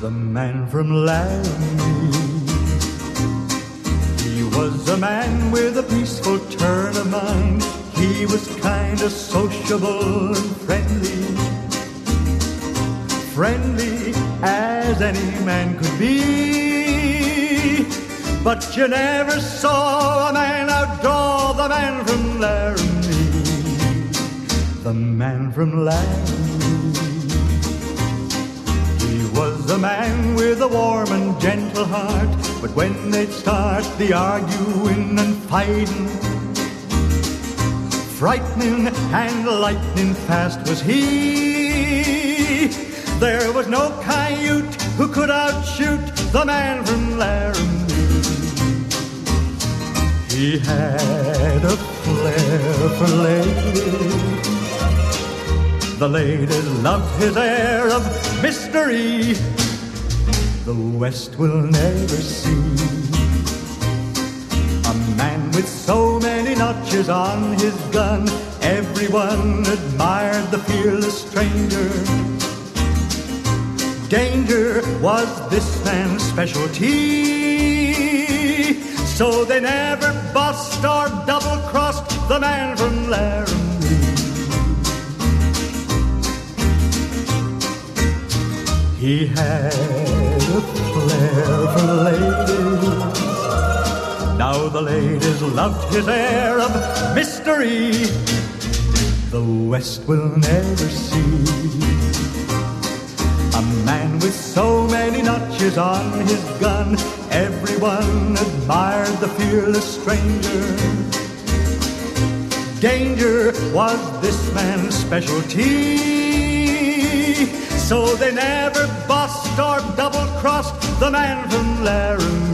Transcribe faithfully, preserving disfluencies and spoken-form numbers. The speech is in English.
The man from Laramie. He was a man with a peaceful turn of mind. He was kind of sociable and friendly, friendly as any man could be. But you never saw a man outdraw the man from Laramie. The man from Laramie. He was a man with a warm and gentle heart, but when they'd start the arguing and fighting, frightening and lightning fast was he. There was no coyote who could outshoot the man from Laramie. He had a flair for ladies. The ladies loved his air of mystery. The West will never see a man with so many notches on his gun. Everyone admired the fearless stranger. Danger was this man's specialty, so they never bust or double-crossed the man from Laramie. He had a flair for ladies. Now the ladies loved his air of mystery. The West will never see a man with so many notches on his gun. Everyone admired the fearless stranger. Danger was this man's specialty, so they never bossed or double-crossed the man from Laramie.